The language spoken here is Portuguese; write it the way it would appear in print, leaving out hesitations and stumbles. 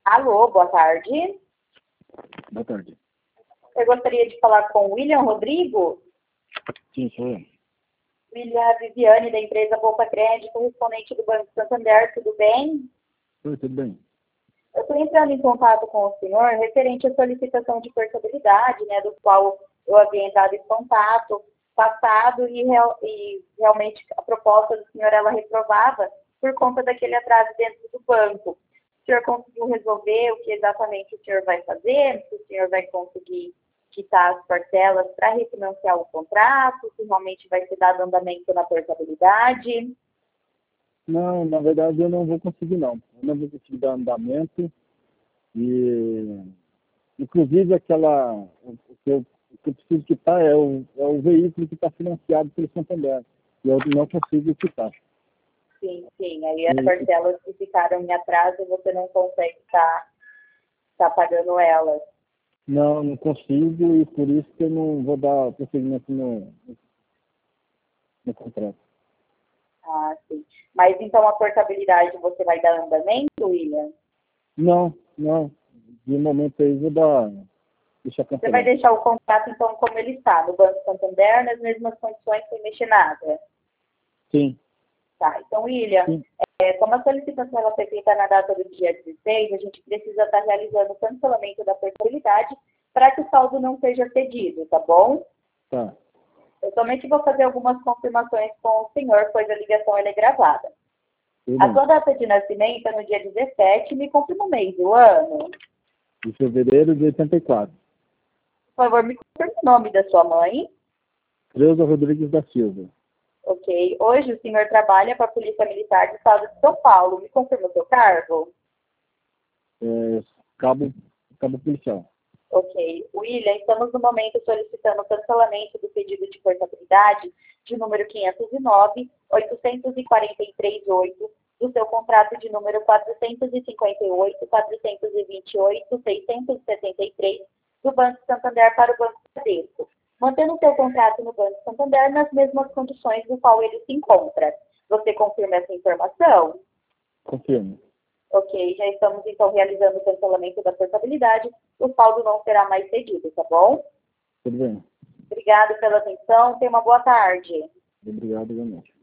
Alô, boa tarde. Boa tarde. Eu gostaria de falar com o William Rodrigo. Sim, sou eu. William Viviane, da empresa Poupa Crédito, correspondente do Banco Santander, tudo bem? Oi, tudo bem? Eu estou entrando em contato com o senhor referente à solicitação de portabilidade, né, do qual eu havia entrado em contato passado e realmente a proposta do senhor ela reprovava por conta daquele atraso dentro do banco. O senhor conseguiu resolver o que exatamente o senhor vai fazer? Se o senhor vai conseguir quitar as parcelas para refinanciar o contrato? Se realmente vai ser dado andamento na portabilidade? Não, na verdade eu não vou conseguir não. Eu não vou conseguir dar andamento e inclusive o que eu preciso quitar é o veículo que está financiado pelo Santander. E eu não consigo quitar. Sim, sim. Aí as parcelas que ficaram em atraso você não consegue estar pagando elas. Não consigo e por isso que eu não vou dar prosseguimento no contrato. Ah, sim. Mas então a portabilidade você vai dar andamento, William? Não. De momento aí vou deixar cancelar. Você vai deixar o contrato então como ele está, no Banco Santander, nas mesmas condições, sem mexer nada? Sim. Tá, então, William, como a solicitação ela foi feita na data do dia 16, a gente precisa estar realizando o cancelamento da portabilidade para que o saldo não seja cedido, tá bom? Tá. Eu somente vou fazer algumas confirmações com o senhor, pois a ligação ela é gravada. A sua data de nascimento é no dia 17, me confirma o mês do ano. De fevereiro de 84. Por favor, me confirme o nome da sua mãe. Creuza Rodrigues da Silva. Ok. Hoje o senhor trabalha para a Polícia Militar do Estado de São Paulo. Me confirma o seu cargo? Cabo policial. Ok. William, estamos no momento solicitando o cancelamento do pedido de portabilidade de número 509-843-8 do seu contrato de número 458, 428, 673 do Banco Santander para o Banco Bradesco, mantendo o seu contrato no Banco Santander nas mesmas condições no qual ele se encontra. Você confirma essa informação? Confirmo. Ok, já estamos então realizando o cancelamento da portabilidade. O saldo não será mais cedido, tá bom? Tudo bem. Obrigado pela atenção. Tenha uma boa tarde. Obrigado, igualmente.